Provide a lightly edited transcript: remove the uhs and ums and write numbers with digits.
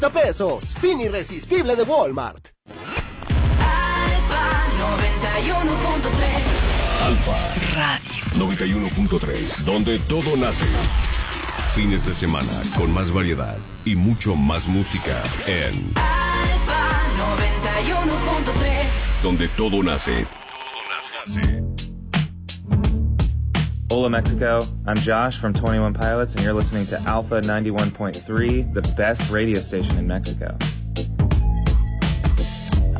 pesos. Fin irresistible de Walmart. Alfa 91.3. Alfa Radio 91.3, donde todo nace. Fines de semana con más variedad y mucho más música en Alfa 91.3, donde todo nace. Hola Mexico, I'm Josh from 21 Pilots and you're listening to Alpha 91.3, the best radio station in Mexico.